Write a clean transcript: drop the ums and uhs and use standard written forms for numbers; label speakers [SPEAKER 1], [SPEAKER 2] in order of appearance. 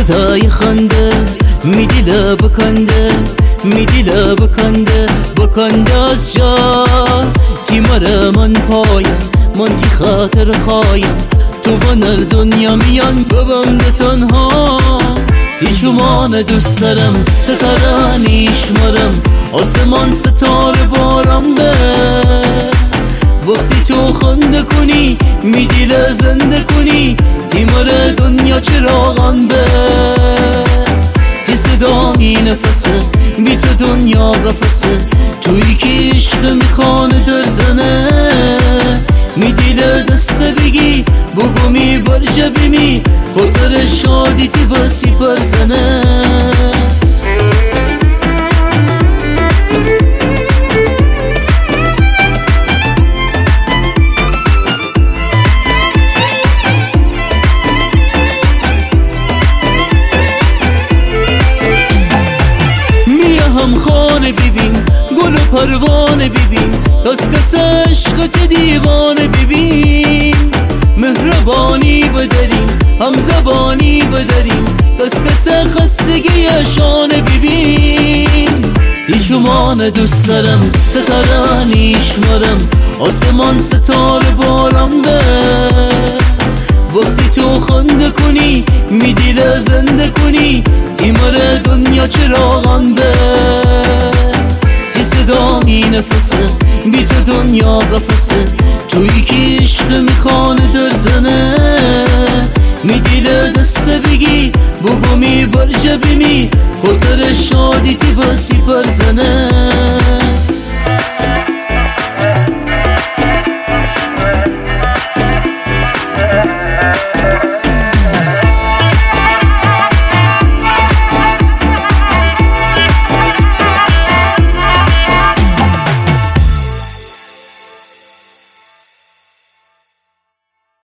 [SPEAKER 1] صدای خنده میدیله بکنده میدیله بکنده از جا تیمار من پایم من تی خاطر خایم تو بنر دنیا میان ببم ده تنها هیچومان دوست دارم ستاره نیشمارم آسمان ستاره بارم به وقتی تو خنده کنی میدیله زنده کنی تیمار دنیا چراغان به تی صدا می نفسه بی تو دنیا قفسه تویی که عشق میخوانه در زنه میدیله دست بگی بگو می برجه بیمی خاطر شادی تی بسی پر زنه خانه ببین گل و پروانه ببین کس عشقت دیوانه ببین مهربانی بداریم هم زبانی بداریم کس خستگی شانه ببین هیچومان دوست دارم ستاره نیشمارم آسمان ستاره بارم به وقتی تو خنده کنی میدیله زنده کنی تیمار دنیا چراغان به تی صدا می نفسه بی تو دنیا قفسه تویی که عشق میخوانه در زنه میدیله دست بگی بگو می برجه بیمی خاطر شادی تی بسی پر زنه